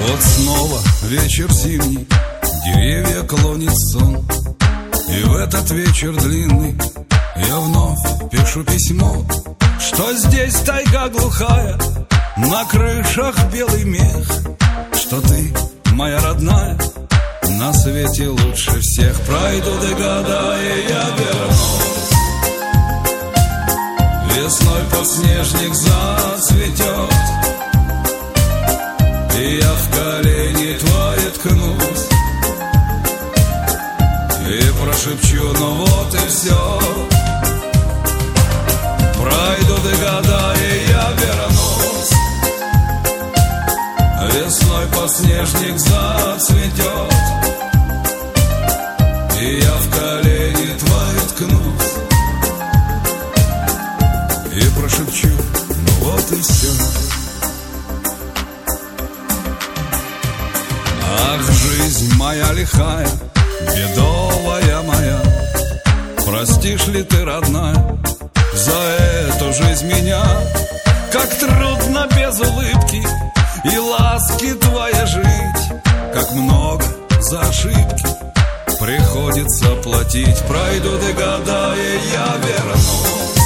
Вот снова вечер зимний, деревья клонит сон, и в этот вечер длинный я вновь пишу письмо, что здесь тайга глухая, на крышах белый мех, что ты, моя родная, на свете лучше всех. Пройдут и года, и я вернусь. Весной подснежник зацветет, и я в колени твои ткнусь и прошепчу: ну вот и все. Пройдут и года, и я вернусь. Весной подснежник зацветет, и я в колени твои ткнусь и прошепчу: ну вот и все. Ах, жизнь моя лихая, бедовая моя, простишь ли ты, родная, за эту жизнь меня? Как трудно без улыбки и ласки твоей жить, как много за ошибки приходится платить. Пройдут и года, и я вернусь.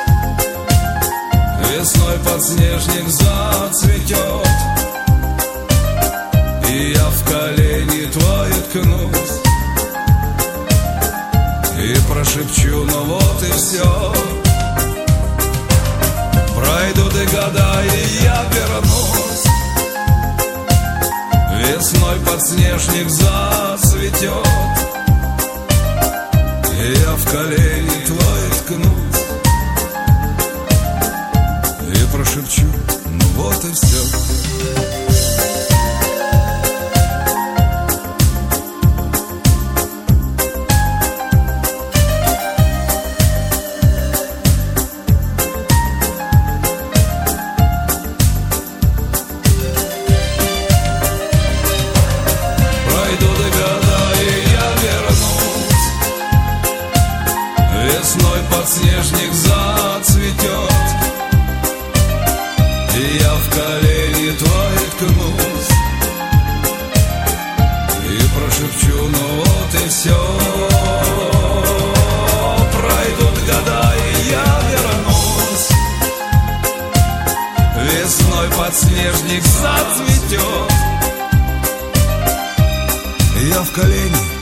Весной подснежник зацветет, и я в колени твои ткнусь и прошепчу: ну вот и все. Пройдут и года, и я вернусь. Весной подснежник зацветет, и я в колени твои ткнусь и прошепчу: ну вот и все. Весной подснежник зацветет, и я в колени твои ткнусь и прошепчу: ну вот и все. Пройдут года, и я вернусь. Весной подснежник зацветет, и я в колени